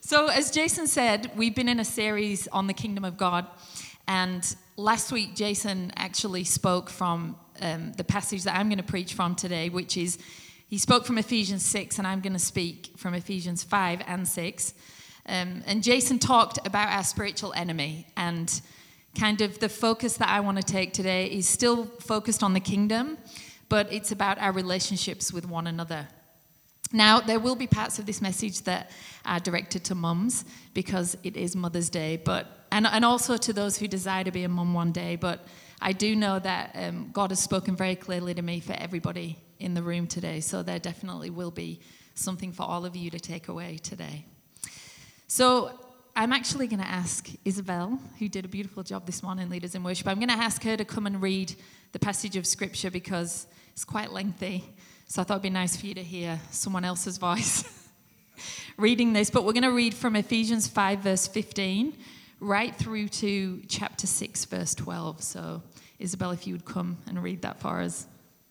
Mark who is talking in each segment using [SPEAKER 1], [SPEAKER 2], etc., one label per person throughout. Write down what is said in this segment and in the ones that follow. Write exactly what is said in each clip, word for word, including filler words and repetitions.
[SPEAKER 1] So as Jason said, we've been in a series on the kingdom of God. And last week, Jason actually spoke from um, the passage that I'm going to preach from today, which is, he spoke from Ephesians six, and I'm going to speak from Ephesians five and six. Um, and Jason talked about our spiritual enemy, and kind of the focus that I want to take today is still focused on the kingdom, but it's about our relationships with one another. Now, there will be parts of this message that are directed to mums because it is Mother's Day, but and, and also to those who desire to be a mum one day. But I do know that um, God has spoken very clearly to me for everybody in the room today, so there definitely will be something for all of you to take away today. So I'm actually going to ask Isabel, who did a beautiful job this morning, Leaders in Worship, I'm going to ask her to come and read the passage of Scripture because it's quite lengthy. So I thought it'd be nice for you to hear someone else's voice reading this. But we're going to read from Ephesians five, verse fifteen, right through to chapter six, verse twelve. So, Isabel, if you would come and read that for us.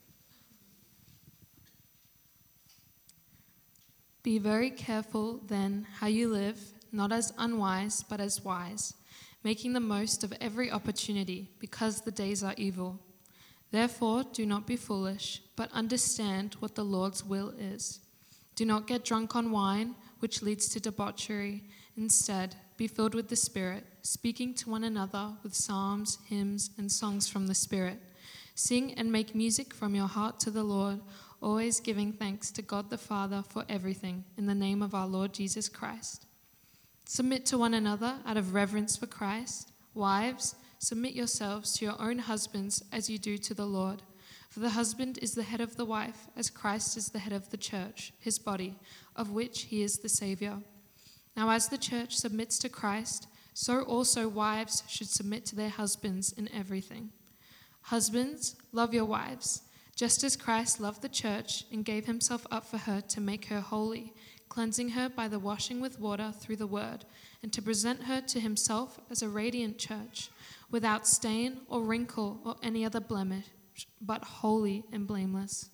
[SPEAKER 2] Be very careful, then, how you live, not as unwise, but as wise, making the most of every opportunity, because the days are evil. Therefore, do not be foolish, but understand what the Lord's will is. Do not get drunk on wine, which leads to debauchery. Instead, be filled with the Spirit, speaking to one another with psalms, hymns, and songs from the Spirit. Sing and make music from your heart to the Lord, always giving thanks to God the Father for everything, in the name of our Lord Jesus Christ. Submit to one another out of reverence for Christ. Wives, submit yourselves to your own husbands as you do to the Lord. For the husband is the head of the wife, as Christ is the head of the church, his body, of which he is the Savior. Now as the church submits to Christ, so also wives should submit to their husbands in everything. Husbands, love your wives, just as Christ loved the church and gave himself up for her to make her holy, cleansing her by the washing with water through the word, and to present her to himself as a radiant church, without stain or wrinkle or any other blemish, but holy and blameless.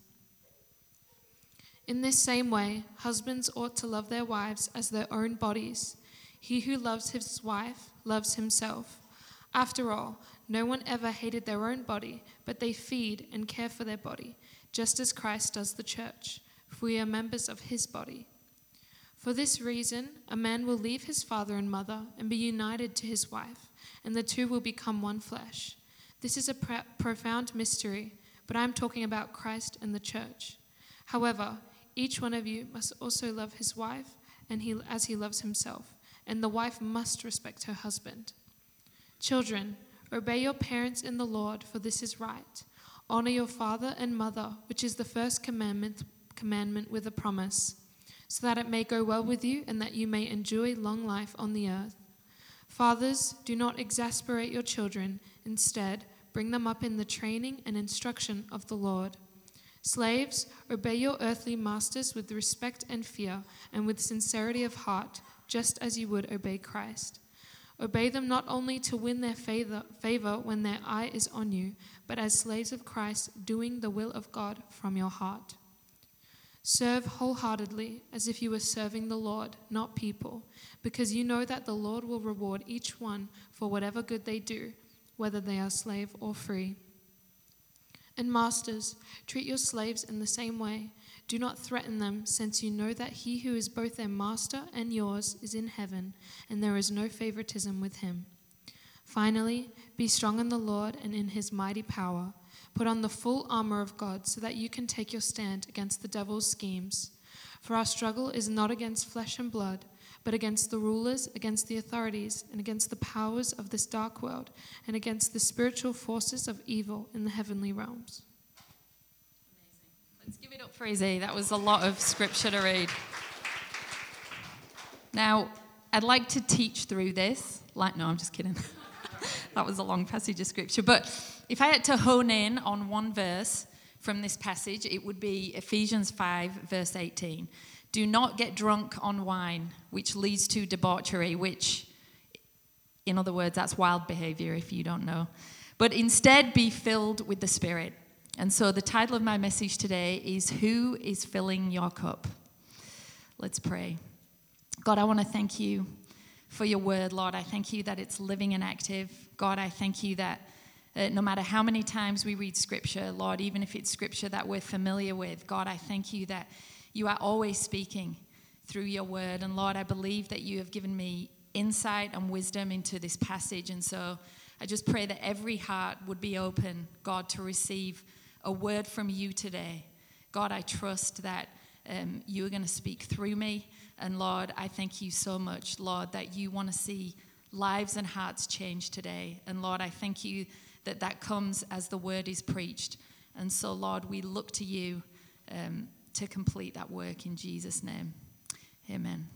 [SPEAKER 2] In this same way, husbands ought to love their wives as their own bodies. He who loves his wife loves himself. After all, no one ever hated their own body, but they feed and care for their body, just as Christ does the church, for we are members of his body. For this reason, a man will leave his father and mother and be united to his wife, and the two will become one flesh. This is a pro- profound mystery, but I am talking about Christ and the church. However, each one of you must also love his wife and he, as he loves himself, and the wife must respect her husband. Children, obey your parents in the Lord, for this is right. Honor your father and mother, which is the first commandment, commandment with a promise, so that it may go well with you and that you may enjoy long life on the earth. Fathers, do not exasperate your children. Instead, bring them up in the training and instruction of the Lord. Slaves, obey your earthly masters with respect and fear and with sincerity of heart, just as you would obey Christ. Obey them not only to win their favor, favor when their eye is on you, but as slaves of Christ, doing the will of God from your heart. Serve wholeheartedly, as if you were serving the Lord, not people, because you know that the Lord will reward each one for whatever good they do, whether they are slave or free. And masters, treat your slaves in the same way. Do not threaten them, since you know that he who is both their master and yours is in heaven, and there is no favoritism with him. Finally, be strong in the Lord and in his mighty power. Put on the full armor of God so that you can take your stand against the devil's schemes. For our struggle is not against flesh and blood, but against the rulers, against the authorities, and against the powers of this dark world, and against the spiritual forces of evil in the heavenly realms.
[SPEAKER 1] Amazing. Let's give it up for Izzy. That was a lot of scripture to read. Now, I'd like to teach through this. Like, no, I'm just kidding. That was a long passage of scripture. But if I had to hone in on one verse from this passage, it would be Ephesians five, verse eighteen. Do not get drunk on wine, which leads to debauchery, which, in other words, that's wild behavior if you don't know. But instead be filled with the Spirit. And so the title of my message today is, Who is Filling Your Cup? Let's pray. God, I want to thank you for your word, Lord. I thank you that it's living and active. God, I thank you that uh, no matter how many times we read scripture, Lord, even if it's scripture that we're familiar with, God, I thank you that you are always speaking through your word. And Lord, I believe that you have given me insight and wisdom into this passage. And so I just pray that every heart would be open, God, to receive a word from you today. God, I trust that um, you are going to speak through me. And Lord, I thank you so much, Lord, that you want to see lives and hearts change today. And Lord, I thank you that that comes as the word is preached. And so, Lord, we look to you um, to complete that work in Jesus' name. Amen.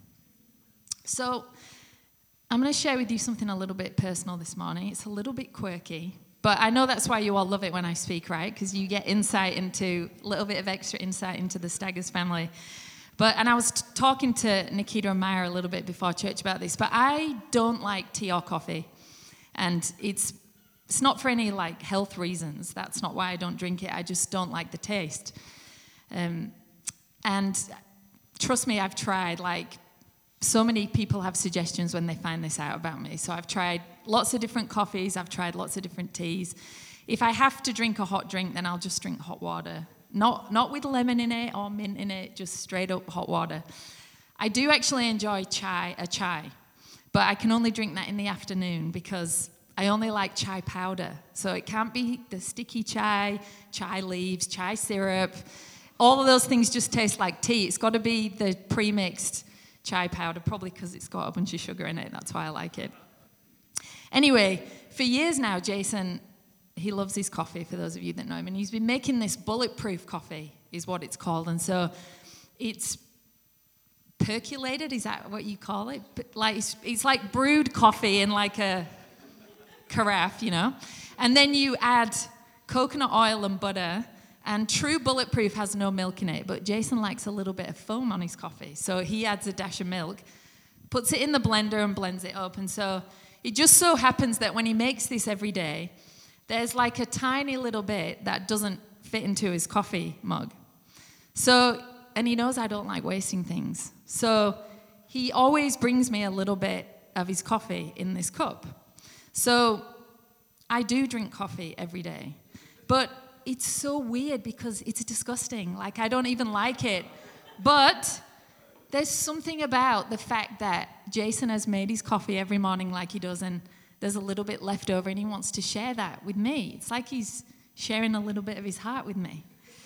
[SPEAKER 1] So I'm going to share with you something a little bit personal this morning. It's a little bit quirky, but I know that's why you all love it when I speak, right? Because you get insight into, a little bit of extra insight into the Staggers family. But, and I was t- talking to Nikita and Maya a little bit before church about this, but I don't like tea or coffee. And it's it's not for any, like, health reasons. That's not why I don't drink it. I just don't like the taste. Um, and trust me, I've tried, like, so many people have suggestions when they find this out about me. So I've tried lots of different coffees. I've tried lots of different teas. If I have to drink a hot drink, then I'll just drink hot water. Not not with lemon in it or mint in it, just straight up hot water. I do actually enjoy chai, a chai, but I can only drink that in the afternoon because I only like chai powder. So it can't be the sticky chai, chai leaves, chai syrup. All of those things just taste like tea. It's got to be the pre-mixed chai powder, probably because it's got a bunch of sugar in it. That's why I like it. Anyway, for years now, Jason, he loves his coffee, for those of you that know him, and he's been making this bulletproof coffee, is what it's called. And so it's percolated, is that what you call it? But like it's, it's like brewed coffee in like a carafe, you know? And then you add coconut oil and butter, and true bulletproof has no milk in it, but Jason likes a little bit of foam on his coffee. So he adds a dash of milk, puts it in the blender and blends it up. And so it just so happens that when he makes this every day, there's like a tiny little bit that doesn't fit into his coffee mug. So, and he knows I don't like wasting things. So he always brings me a little bit of his coffee in this cup. So I do drink coffee every day. But it's so weird because it's disgusting. Like, I don't even like it. But there's something about the fact that Jason has made his coffee every morning like he does, and there's a little bit left over, and he wants to share that with me. It's like he's sharing a little bit of his heart with me.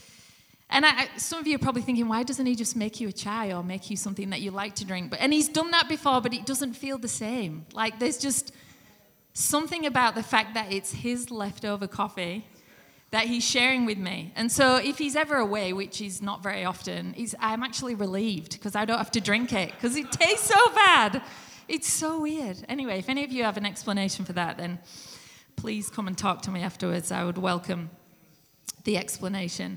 [SPEAKER 1] And I, some of you are probably thinking, why doesn't he just make you a chai or make you something that you like to drink? But and he's done that before, but it doesn't feel the same. Like, there's just something about the fact that it's his leftover coffee that he's sharing with me. And so if he's ever away, which is not very often, he's, I'm actually relieved because I don't have to drink it because it tastes so bad. It's so weird. Anyway, if any of you have an explanation for that, then please come and talk to me afterwards. I would welcome the explanation.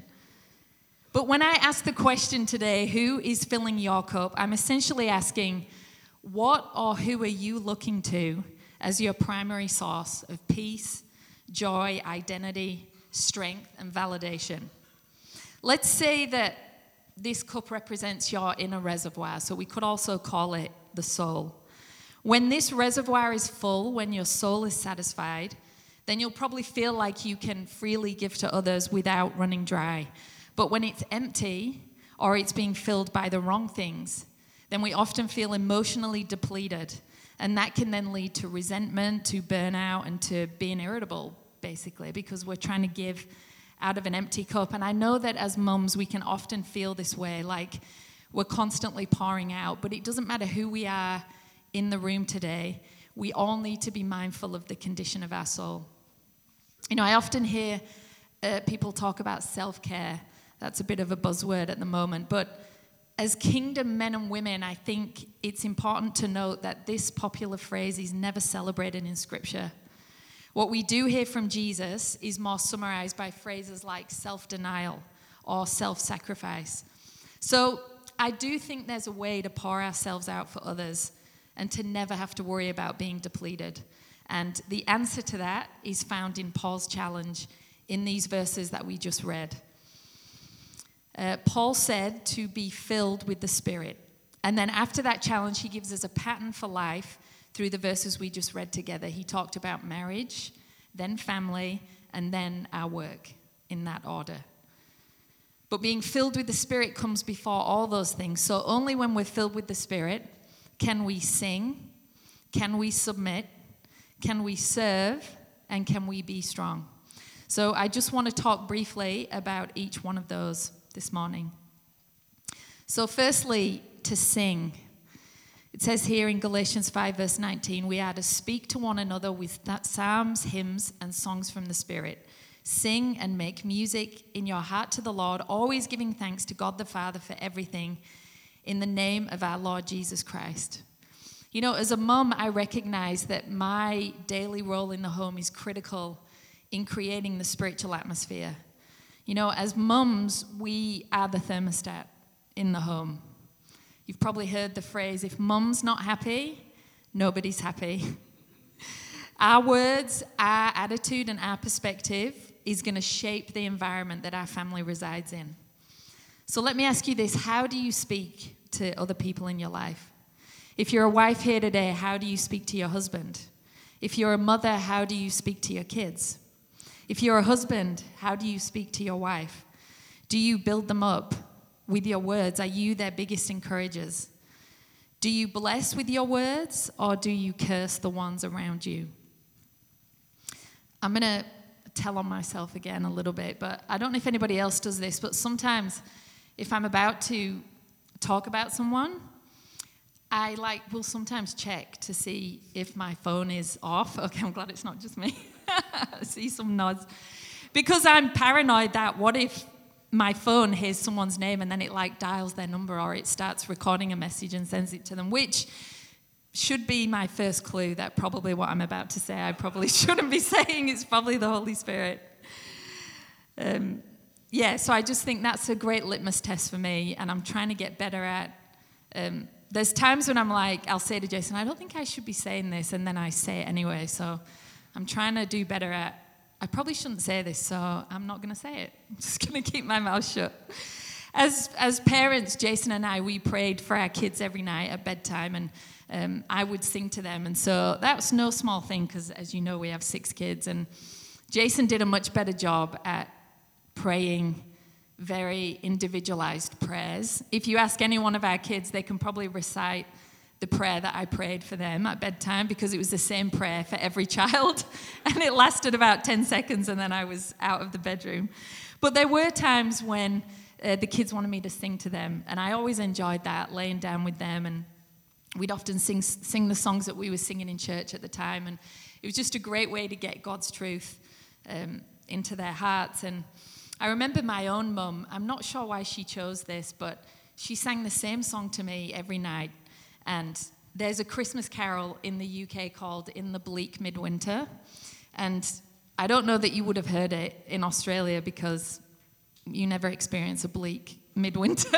[SPEAKER 1] But when I ask the question today, who is filling your cup, I'm essentially asking, what or who are you looking to as your primary source of peace, joy, identity, strength, and validation? Let's say that this cup represents your inner reservoir, so we could also call it the soul. When this reservoir is full, when your soul is satisfied, then you'll probably feel like you can freely give to others without running dry. But when it's empty, or it's being filled by the wrong things, then we often feel emotionally depleted. And that can then lead to resentment, to burnout, and to being irritable, basically, because we're trying to give out of an empty cup. And I know that as mums, we can often feel this way, like we're constantly pouring out. But it doesn't matter who we are in the room today. We all need to be mindful of the condition of our soul. You know, I often hear uh, people talk about self-care. That's a bit of a buzzword at the moment. But as kingdom men and women, I think it's important to note that this popular phrase is never celebrated in Scripture. What we do hear from Jesus is more summarized by phrases like self-denial or self-sacrifice. So I do think there's a way to pour ourselves out for others and to never have to worry about being depleted. And the answer to that is found in Paul's challenge in these verses that we just read. Uh, Paul said to be filled with the Spirit. And then after that challenge, he gives us a pattern for life through the verses we just read together. He talked about marriage, then family, and then our work in that order. But being filled with the Spirit comes before all those things. So only when we're filled with the Spirit can we sing, can we submit, can we serve, and can we be strong. So I just want to talk briefly about each one of those this morning. So firstly, to sing. It says here in Galatians five, verse nineteen, we are to speak to one another with psalms, hymns, and songs from the Spirit. Sing and make music in your heart to the Lord, always giving thanks to God the Father for everything in the name of our Lord Jesus Christ. You know, as a mum, I recognize that my daily role in the home is critical in creating the spiritual atmosphere. You know, as mums, we are the thermostat in the home. You've probably heard the phrase, if mum's not happy, nobody's happy. Our words, our attitude, and our perspective is going to shape the environment that our family resides in. So let me ask you this, how do you speak to other people in your life? If you're a wife here today, how do you speak to your husband? If you're a mother, how do you speak to your kids? If you're a husband, how do you speak to your wife? Do you build them up with your words? Are you their biggest encouragers? Do you bless with your words, or do you curse the ones around you? I'm going to tell on myself again a little bit, but I don't know if anybody else does this, but sometimes if I'm about to talk about someone, I like will sometimes check to see if my phone is off. Okay, I'm glad it's not just me. I see some nods. Because I'm paranoid that what if my phone hears someone's name and then it like dials their number, or it starts recording a message and sends it to them, which should be my first clue that probably what I'm about to say I probably shouldn't be saying. It's probably the Holy Spirit. Um, yeah, so I just think that's a great litmus test for me, and I'm trying to get better at um, there's times when I'm like, I'll say to Jason, I don't think I should be saying this, and then I say it anyway. So I'm trying to do better at, I probably shouldn't say this, so I'm not going to say it. I'm just going to keep my mouth shut. As as parents, Jason and I, we prayed for our kids every night at bedtime, and um, I would sing to them. And so that was no small thing, because as you know, we have six kids. And Jason did a much better job at praying very individualized prayers. If you ask any one of our kids, they can probably recite the prayer that I prayed for them at bedtime, because it was the same prayer for every child, and it lasted about ten seconds, and then I was out of the bedroom. But there were times when uh, the kids wanted me to sing to them, and I always enjoyed that, laying down with them, and we'd often sing sing the songs that we were singing in church at the time, and it was just a great way to get God's truth um, into their hearts. And I remember my own mum, I'm not sure why she chose this, but she sang the same song to me every night. And there's a Christmas carol in the U K called In the Bleak Midwinter. And I don't know that you would have heard it in Australia, because you never experience a bleak midwinter.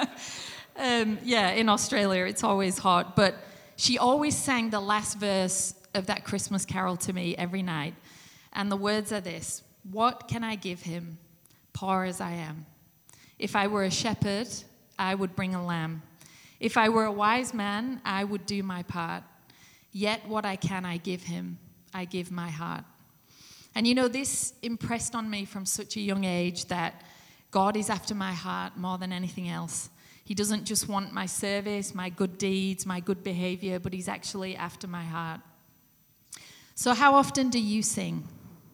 [SPEAKER 1] um, yeah, in Australia it's always hot. But she always sang the last verse of that Christmas carol to me every night. And the words are this: what can I give him, poor as I am? If I were a shepherd, I would bring a lamb. If I were a wise man, I would do my part. Yet what I can, I give him. I give my heart. And you know, this impressed on me from such a young age that God is after my heart more than anything else. He doesn't just want my service, my good deeds, my good behavior, but he's actually after my heart. So how often do you sing?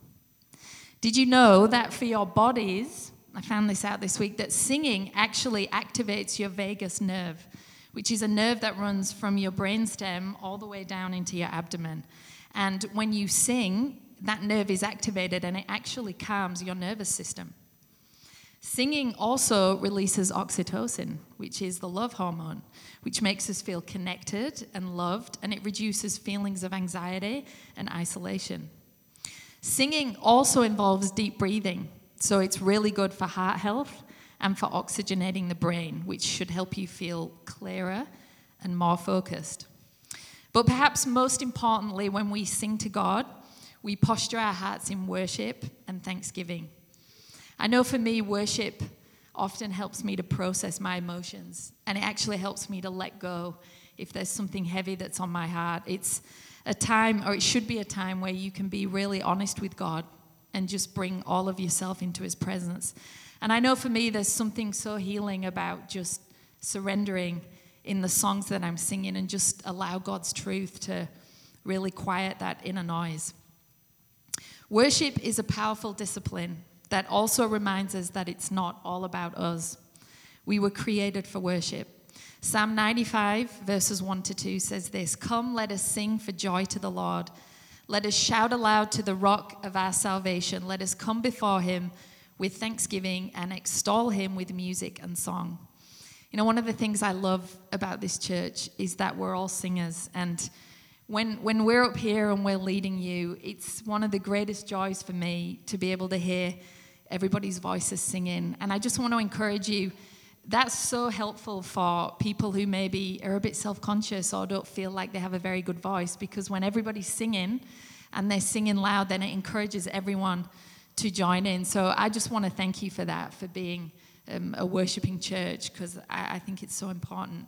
[SPEAKER 1] Did you know that for your bodies, I found this out this week, that singing actually activates your vagus nerve, which is a nerve that runs from your brainstem all the way down into your abdomen. And when you sing, that nerve is activated, and it actually calms your nervous system. Singing also releases oxytocin, which is the love hormone, which makes us feel connected and loved, and it reduces feelings of anxiety and isolation. Singing also involves deep breathing, so it's really good for heart health and for oxygenating the brain, which should help you feel clearer and more focused. But perhaps most importantly, when we sing to God, we posture our hearts in worship and thanksgiving. I know for me, worship often helps me to process my emotions, and it actually helps me to let go if there's something heavy that's on my heart. It's a time, or it should be a time, where you can be really honest with God and just bring all of yourself into his presence. And I know for me, there's something so healing about just surrendering in the songs that I'm singing and just allow God's truth to really quiet that inner noise. Worship is a powerful discipline that also reminds us that it's not all about us. We were created for worship. Psalm ninety-five, verses one to two says this: "Come, let us sing for joy to the Lord. Let us shout aloud to the rock of our salvation. Let us come before him with thanksgiving and extol him with music and song." You know, one of the things I love about this church is that we're all singers. And when when we're up here and we're leading you, it's one of the greatest joys for me to be able to hear everybody's voices singing. And I just want to encourage you, that's so helpful for people who maybe are a bit self-conscious or don't feel like they have a very good voice, because when everybody's singing and they're singing loud, then it encourages everyone to join in. So I just want to thank you for that, for being um, a worshiping church, because I, I think it's so important.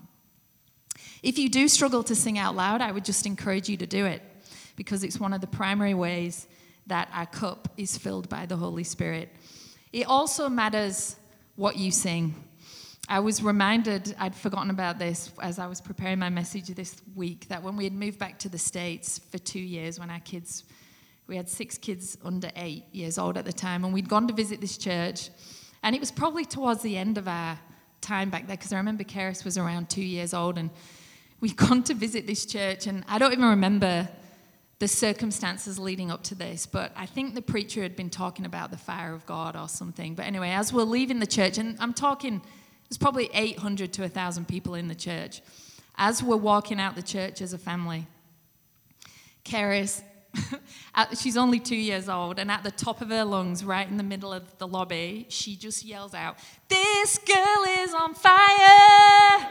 [SPEAKER 1] If you do struggle to sing out loud, I would just encourage you to do it, because it's one of the primary ways that our cup is filled by the Holy Spirit. It also matters what you sing. I was reminded, I'd forgotten about this as I was preparing my message this week, that when we had moved back to the States for two years, when our kids, we had six kids under eight years old at the time, and we'd gone to visit this church, and it was probably towards the end of our time back there, because I remember Karis was around two years old, and we'd gone to visit this church, and I don't even remember the circumstances leading up to this, but I think the preacher had been talking about the fire of God or something. But anyway, as we're leaving the church, and I'm talking, there's probably eight hundred to one thousand people in the church. As we're walking out the church as a family, Karis, she's only two years old, and at the top of her lungs, right in the middle of the lobby, she just yells out, "This girl is on fire!"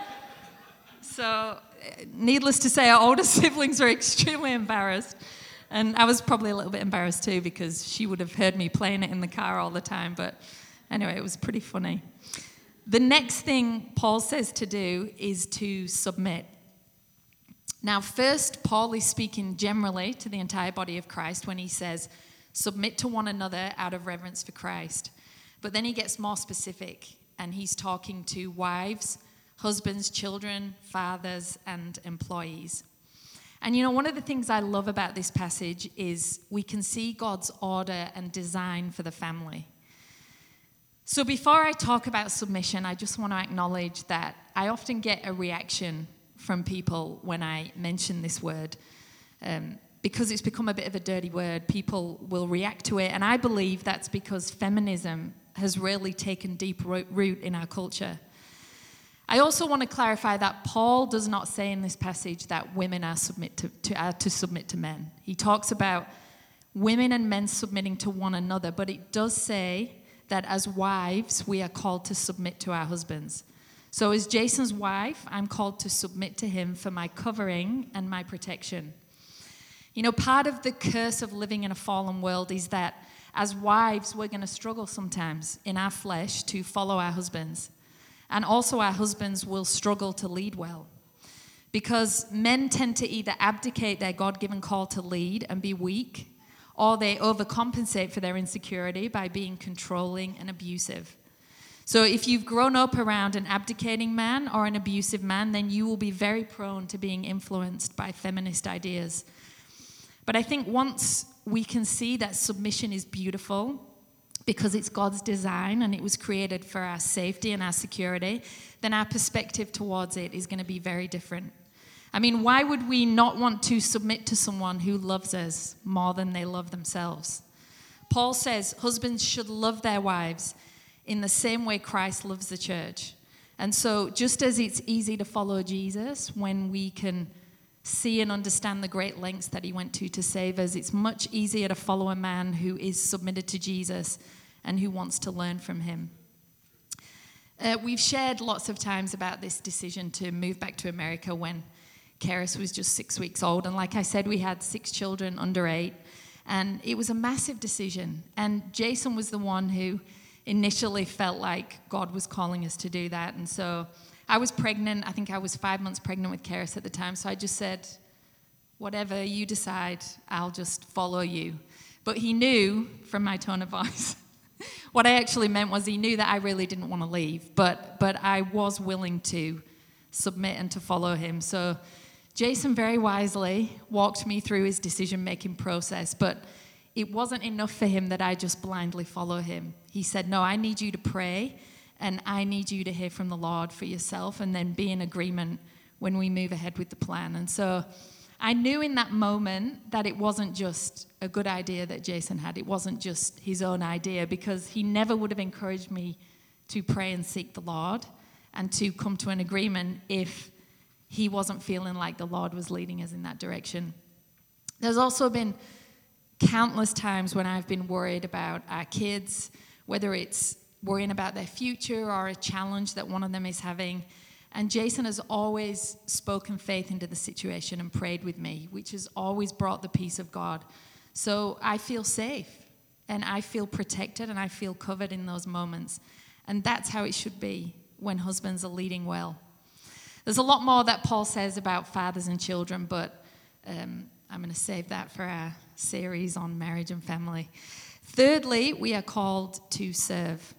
[SPEAKER 1] So, needless to say, our older siblings are extremely embarrassed. And I was probably a little bit embarrassed too, because she would have heard me playing it in the car all the time. But anyway, it was pretty funny. The next thing Paul says to do is to submit. Now, first, Paul is speaking generally to the entire body of Christ when he says, submit to one another out of reverence for Christ. But then he gets more specific, and he's talking to wives, husbands, children, fathers, and employees. And you know, one of the things I love about this passage is we can see God's order and design for the family. So before I talk about submission, I just want to acknowledge that I often get a reaction from people when I mention this word. Um, because it's become a bit of a dirty word, people will react to it. And I believe that's because feminism has really taken deep root in our culture. I also want to clarify that Paul does not say in this passage that women are submit to, to, are to submit to men. He talks about women and men submitting to one another, but it does say that as wives, we are called to submit to our husbands. So as Jason's wife, I'm called to submit to him for my covering and my protection. You know, part of the curse of living in a fallen world is that as wives, we're going to struggle sometimes in our flesh to follow our husbands. And also our husbands will struggle to lead well, because men tend to either abdicate their God-given call to lead and be weak, or they overcompensate for their insecurity by being controlling and abusive. So if you've grown up around an abdicating man or an abusive man, then you will be very prone to being influenced by feminist ideas. But I think once we can see that submission is beautiful, because it's God's design and it was created for our safety and our security, then our perspective towards it is going to be very different. I mean, why would we not want to submit to someone who loves us more than they love themselves? Paul says husbands should love their wives in the same way Christ loves the church. And so just as it's easy to follow Jesus when we can see and understand the great lengths that he went to to save us, it's much easier to follow a man who is submitted to Jesus and who wants to learn from him. Uh, we've shared lots of times about this decision to move back to America when Karis was just six weeks old. And like I said, we had six children under eight. And it was a massive decision. And Jason was the one who initially felt like God was calling us to do that. And so I was pregnant. I think I was five months pregnant with Karis at the time. So I just said, whatever you decide, I'll just follow you. But he knew from my tone of voice, what I actually meant was he knew that I really didn't want to leave. But, but I was willing to submit and to follow him. So Jason very wisely walked me through his decision-making process, but it wasn't enough for him that I just blindly follow him. He said, no, I need you to pray, and I need you to hear from the Lord for yourself, and then be in agreement when we move ahead with the plan. And so I knew in that moment that it wasn't just a good idea that Jason had. It wasn't just his own idea, because he never would have encouraged me to pray and seek the Lord and to come to an agreement if he wasn't feeling like the Lord was leading us in that direction. There's also been countless times when I've been worried about our kids, whether it's worrying about their future or a challenge that one of them is having. And Jason has always spoken faith into the situation and prayed with me, which has always brought the peace of God. So I feel safe, and I feel protected, and I feel covered in those moments. And that's how it should be when husbands are leading well. There's a lot more that Paul says about fathers and children, but um, I'm going to save that for our series on marriage and family. Thirdly, we are called to serve.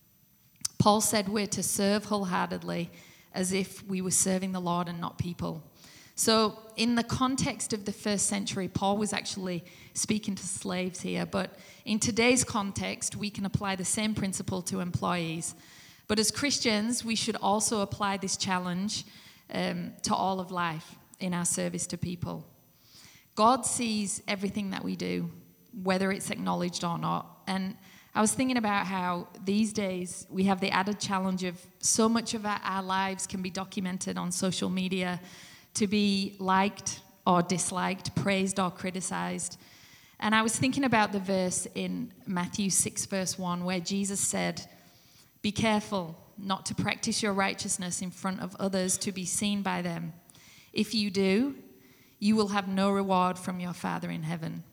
[SPEAKER 1] Paul said we're to serve wholeheartedly, as if we were serving the Lord and not people. So in the context of the first century, Paul was actually speaking to slaves here, but in today's context, we can apply the same principle to employees. But as Christians, we should also apply this challenge um, to all of life in our service to people. God sees everything that we do, whether it's acknowledged or not. And I was thinking about how these days we have the added challenge of so much of our, our lives can be documented on social media to be liked or disliked, praised or criticized. And I was thinking about the verse in Matthew six, verse one, where Jesus said, "Be careful not to practice your righteousness in front of others to be seen by them. If you do, you will have no reward from your Father in heaven."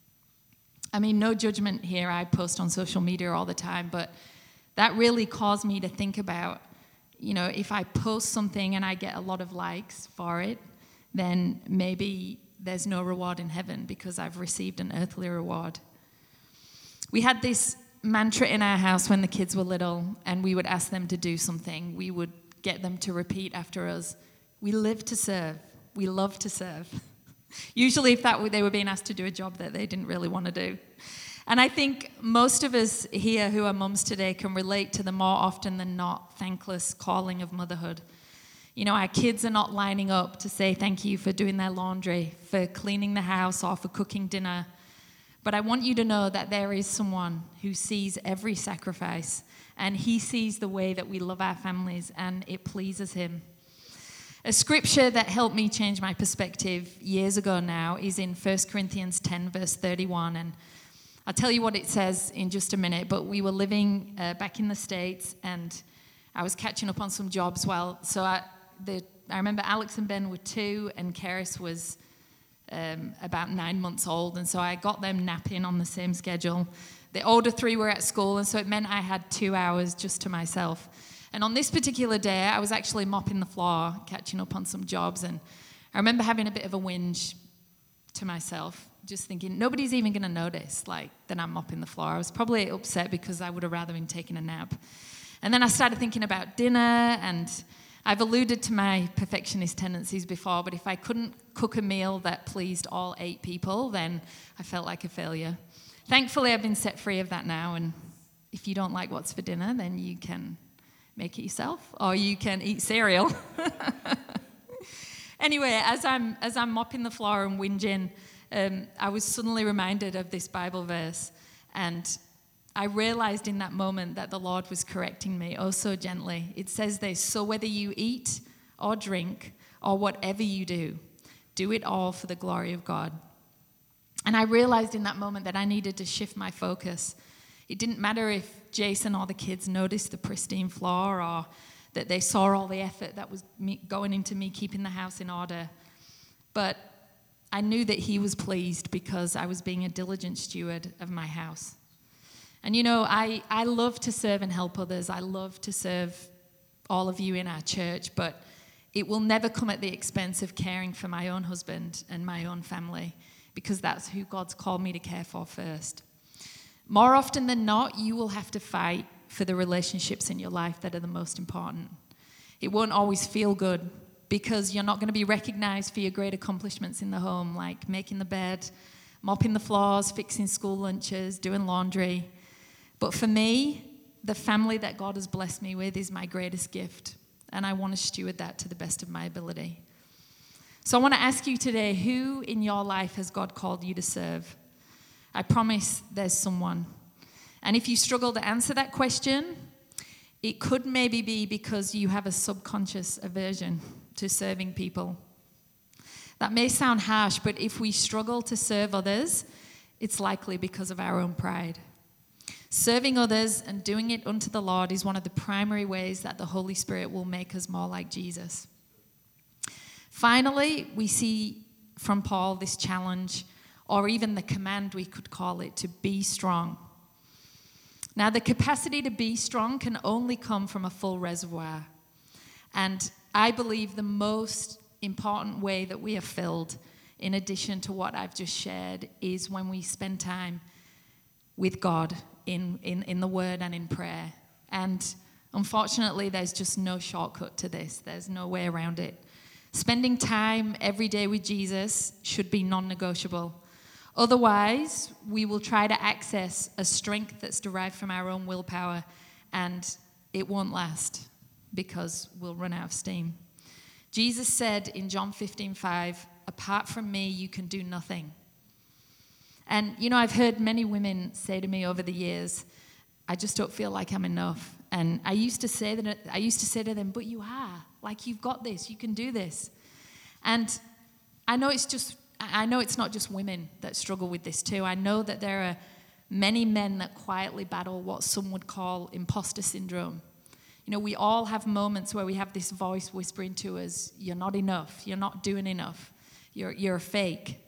[SPEAKER 1] I mean, no judgment here. I post on social media all the time, but that really caused me to think about, you know, if I post something and I get a lot of likes for it, then maybe there's no reward in heaven because I've received an earthly reward. We had this mantra in our house when the kids were little, and we would ask them to do something. We would get them to repeat after us. We live to serve. We love to serve. Usually if that they were being asked to do a job that they didn't really want to do. And I think most of us here who are mums today can relate to the more often than not thankless calling of motherhood. You know, our kids are not lining up to say thank you for doing their laundry, for cleaning the house, or for cooking dinner. But I want you to know that there is someone who sees every sacrifice, and he sees the way that we love our families, and it pleases him. A scripture that helped me change my perspective years ago now is in First Corinthians ten, verse thirty-one. And I'll tell you what it says in just a minute, but we were living uh, back in the States, and I was catching up on some jobs while, so I, the, I remember Alex and Ben were two, and Karis was um, about nine months old, and so I got them napping on the same schedule. The older three were at school, and so it meant I had two hours just to myself. And on this particular day, I was actually mopping the floor, catching up on some jobs, and I remember having a bit of a whinge to myself, just thinking, nobody's even going to notice, like, that I'm mopping the floor. I was probably upset because I would have rather been taking a nap. And then I started thinking about dinner, and I've alluded to my perfectionist tendencies before, but if I couldn't cook a meal that pleased all eight people, then I felt like a failure. Thankfully, I've been set free of that now, and if you don't like what's for dinner, then you can make it yourself, or you can eat cereal. Anyway, as I'm as I'm mopping the floor and whinging, um, I was suddenly reminded of this Bible verse, and I realized in that moment that the Lord was correcting me oh so gently. It says this: "So whether you eat or drink or whatever you do, do it all for the glory of God." And I realized in that moment that I needed to shift my focus. It didn't matter if Jason or the kids noticed the pristine floor, or that they saw all the effort that was me, going into me keeping the house in order. But I knew that he was pleased because I was being a diligent steward of my house. And you know, I, I love to serve and help others. I love to serve all of you in our church, but it will never come at the expense of caring for my own husband and my own family, because that's who God's called me to care for first. More often than not, you will have to fight for the relationships in your life that are the most important. It won't always feel good, because you're not going to be recognized for your great accomplishments in the home, like making the bed, mopping the floors, fixing school lunches, doing laundry. But for me, the family that God has blessed me with is my greatest gift, and I want to steward that to the best of my ability. So I want to ask you today, who in your life has God called you to serve? I promise there's someone. And if you struggle to answer that question, it could maybe be because you have a subconscious aversion to serving people. That may sound harsh, but if we struggle to serve others, it's likely because of our own pride. Serving others and doing it unto the Lord is one of the primary ways that the Holy Spirit will make us more like Jesus. Finally, we see from Paul this challenge, or even the command, we could call it, to be strong. Now, the capacity to be strong can only come from a full reservoir. And I believe the most important way that we are filled, in addition to what I've just shared, is when we spend time with God in, in, in the Word and in prayer. And unfortunately, there's just no shortcut to this. There's no way around it. Spending time every day with Jesus should be non-negotiable. Otherwise, we will try to access a strength that's derived from our own willpower, and it won't last because we'll run out of steam. Jesus said in John fifteen five, "Apart from me, you can do nothing." And, you know, I've heard many women say to me over the years, "I just don't feel like I'm enough." And I used to say that, I used to say to them, "But you are. Like, you've got this. You can do this." And I know it's just, I know it's not just women that struggle with this too. I know that there are many men that quietly battle what some would call imposter syndrome. You know, we all have moments where we have this voice whispering to us, "You're not enough. You're not doing enough. You're, you're a fake."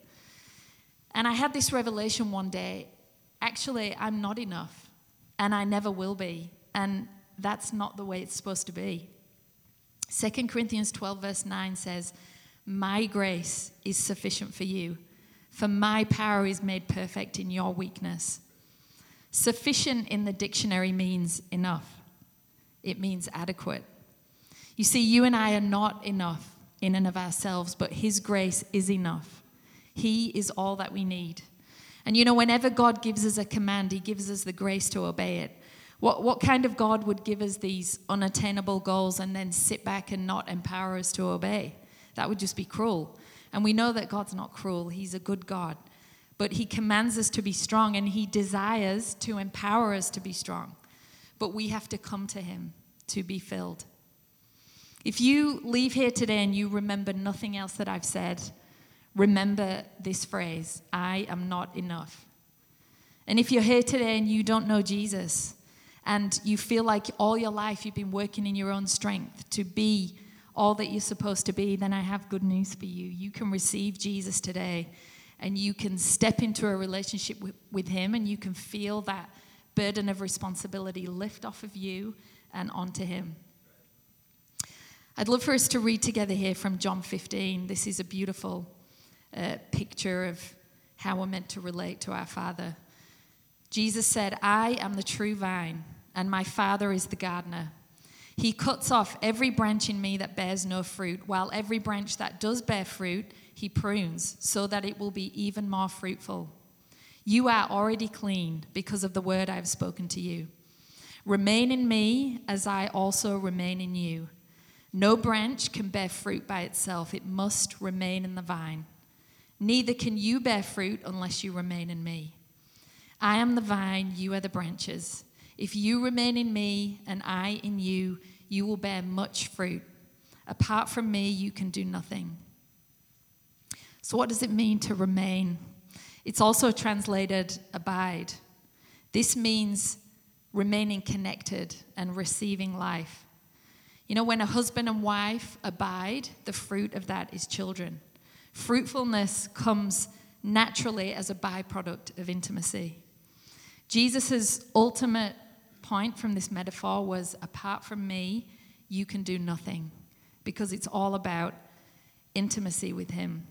[SPEAKER 1] And I had this revelation one day. Actually, I'm not enough, and I never will be. And that's not the way it's supposed to be. Second Corinthians twelve verse nine says, "My grace is sufficient for you, for my power is made perfect in your weakness." Sufficient in the dictionary means enough. It means adequate. You see, you and I are not enough in and of ourselves, but His grace is enough. He is all that we need. And you know, whenever God gives us a command, He gives us the grace to obey it. What, what kind of God would give us these unattainable goals and then sit back and not empower us to obey? That would just be cruel. And we know that God's not cruel. He's a good God. But He commands us to be strong, and He desires to empower us to be strong. But we have to come to Him to be filled. If you leave here today and you remember nothing else that I've said, remember this phrase: "I am not enough." And if you're here today and you don't know Jesus, and you feel like all your life you've been working in your own strength to be all that you're supposed to be, then I have good news for you. You can receive Jesus today, and you can step into a relationship with, with Him, and you can feel that burden of responsibility lift off of you and onto Him. I'd love for us to read together here from John fifteen. This is a beautiful uh, picture of how we're meant to relate to our Father. Jesus said, "I am the true vine, and my Father is the gardener. He cuts off every branch in me that bears no fruit, while every branch that does bear fruit, He prunes, so that it will be even more fruitful. You are already clean because of the word I have spoken to you. Remain in me as I also remain in you. No branch can bear fruit by itself. It must remain in the vine. Neither can you bear fruit unless you remain in me. I am the vine, you are the branches. If you remain in me and I in you, you will bear much fruit. Apart from me, you can do nothing." So what does it mean to remain? It's also translated abide. This means remaining connected and receiving life. You know, when a husband and wife abide, the fruit of that is children. Fruitfulness comes naturally as a byproduct of intimacy. Jesus' ultimate point from this metaphor was, apart from me, you can do nothing, because it's all about intimacy with him.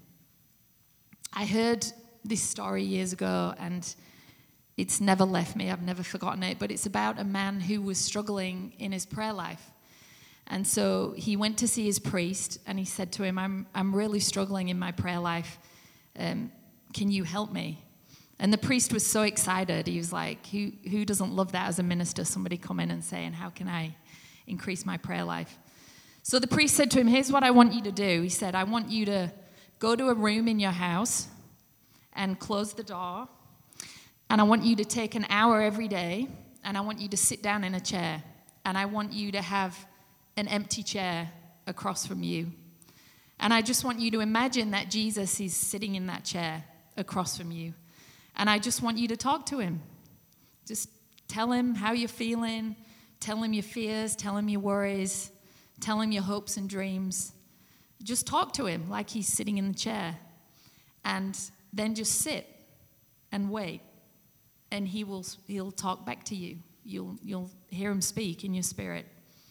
[SPEAKER 1] I heard this story years ago, and it's never left me. I've never forgotten it, but it's about a man who was struggling in his prayer life. And so he went to see his priest, and he said to him, I'm, I'm really struggling in my prayer life. Um, can you help me? And the priest was so excited. He was like, who, who doesn't love that as a minister, somebody come in and saying, how can I increase my prayer life? So the priest said to him, here's what I want you to do. He said, I want you to go to a room in your house and close the door. And I want you to take an hour every day, and I want you to sit down in a chair. And I want you to have an empty chair across from you. And I just want you to imagine that Jesus is sitting in that chair across from you. And I just want you to talk to him. Just tell him how you're feeling. Tell him your fears. Tell him your worries. Tell him your hopes and dreams. Just talk to him like he's sitting in the chair. And then just sit and wait. And he will he'll talk back to you. You'll you'll hear him speak in your spirit.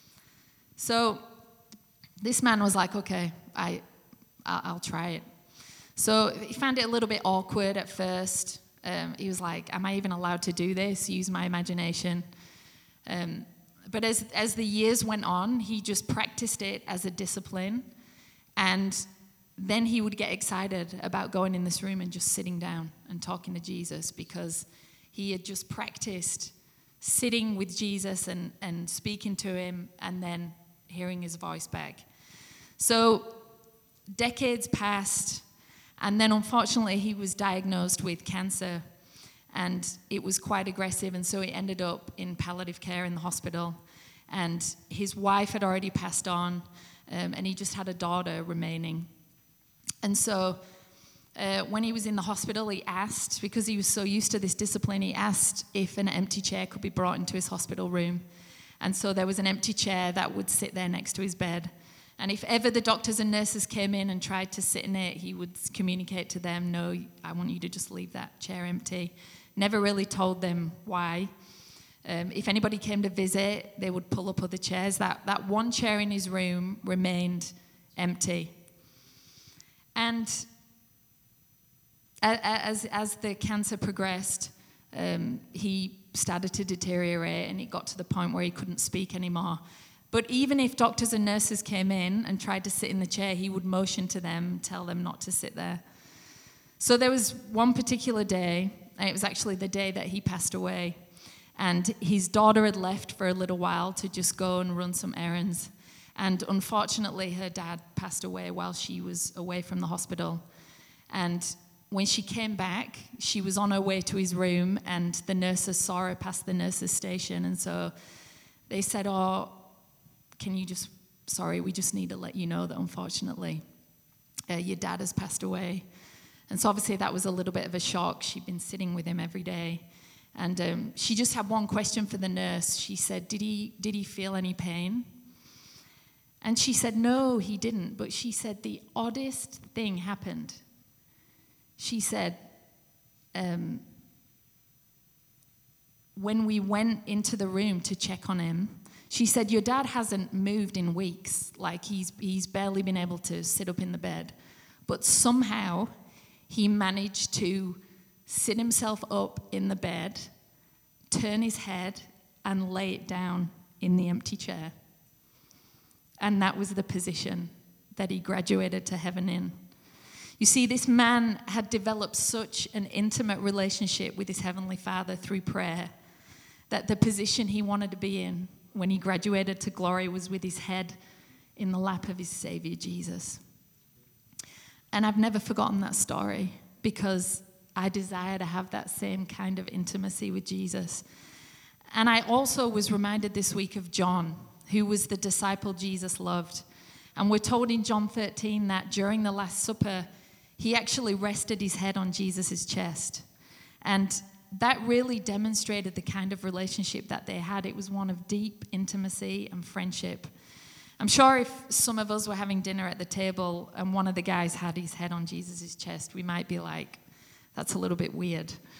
[SPEAKER 1] So this man was like, okay, I I'll try it. So he found it a little bit awkward at first. Um, he was like, am I even allowed to do this? Use my imagination. Um, but as as the years went on, he just practiced it as a discipline. And then he would get excited about going in this room and just sitting down and talking to Jesus, because he had just practiced sitting with Jesus and, and speaking to him and then hearing his voice back. So decades passed, and then unfortunately he was diagnosed with cancer, and it was quite aggressive, and so he ended up in palliative care in the hospital. And his wife had already passed on, um, and he just had a daughter remaining. And so uh, when he was in the hospital, he asked, because he was so used to this discipline, he asked if an empty chair could be brought into his hospital room. And so there was an empty chair that would sit there next to his bed. And if ever the doctors and nurses came in and tried to sit in it, he would communicate to them, no, I want you to just leave that chair empty. Never really told them why. Um, if anybody came to visit, they would pull up other chairs. That, that one chair in his room remained empty. And as, as the cancer progressed, um, he started to deteriorate, and it got to the point where he couldn't speak anymore. But even if doctors and nurses came in and tried to sit in the chair, he would motion to them, tell them not to sit there. So there was one particular day, and it was actually the day that he passed away, and his daughter had left for a little while to just go and run some errands. And unfortunately, her dad passed away while she was away from the hospital. And when she came back, she was on her way to his room, and the nurses saw her past the nurses' station. And so they said, oh, can you just, sorry, we just need to let you know that unfortunately uh, your dad has passed away. And so obviously that was a little bit of a shock. She'd been sitting with him every day. And um, she just had one question for the nurse. She said, did he, did he feel any pain? And she said, no, he didn't. But she said the oddest thing happened. She said, um, when we went into the room to check on him, she said, your dad hasn't moved in weeks. Like he's he's barely been able to sit up in the bed. But somehow he managed to sit himself up in the bed, turn his head, and lay it down in the empty chair. And that was the position that he graduated to heaven in. You see, this man had developed such an intimate relationship with his Heavenly Father through prayer that the position he wanted to be in when he graduated to glory was with his head in the lap of his Savior, Jesus. And I've never forgotten that story, because I desire to have that same kind of intimacy with Jesus. And I also was reminded this week of John, who was the disciple Jesus loved. And we're told in John thirteen that during the Last Supper, he actually rested his head on Jesus' chest. And that really demonstrated the kind of relationship that they had. It was one of deep intimacy and friendship. I'm sure if some of us were having dinner at the table and one of the guys had his head on Jesus' chest, we might be like, that's a little bit weird.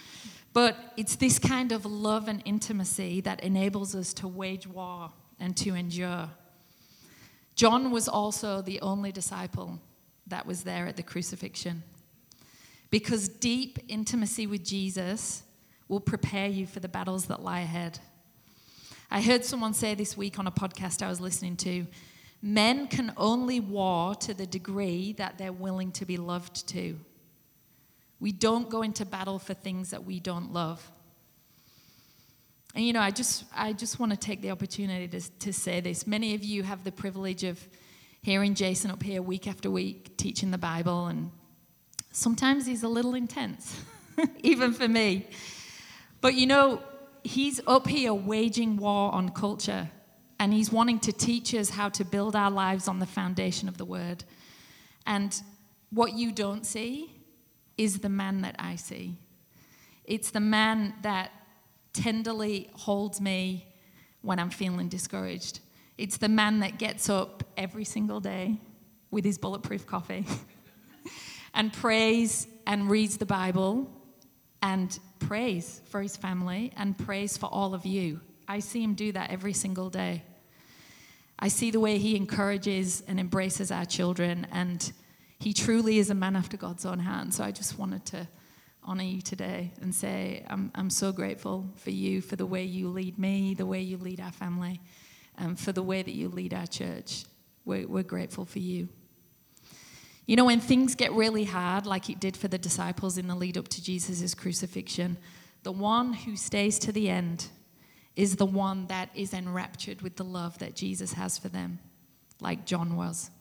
[SPEAKER 1] But it's this kind of love and intimacy that enables us to wage war and to endure. John was also the only disciple that was there at the crucifixion, because deep intimacy with Jesus will prepare you for the battles that lie ahead. I heard someone say this week on a podcast I was listening to, men can only war to the degree that they're willing to be loved to. We don't go into battle for things that we don't love. And you know, I just I just want to take the opportunity to, to say this. Many of you have the privilege of hearing Jason up here week after week teaching the Bible, and sometimes he's a little intense, even for me. But you know, he's up here waging war on culture, and he's wanting to teach us how to build our lives on the foundation of the Word. And what you don't see is the man that I see. It's the man that tenderly holds me when I'm feeling discouraged. It's the man that gets up every single day with his bulletproof coffee and prays and reads the Bible and prays for his family and prays for all of you. I see him do that every single day. I see the way he encourages and embraces our children, and he truly is a man after God's own heart. So I just wanted to honor you today and say I'm I'm so grateful for you, for the way you lead me, the way you lead our family, and for the way that you lead our church. We're, we're grateful for you. You know, when things get really hard, like it did for the disciples in the lead up to Jesus' crucifixion, the one who stays to the end is the one that is enraptured with the love that Jesus has for them, like John was.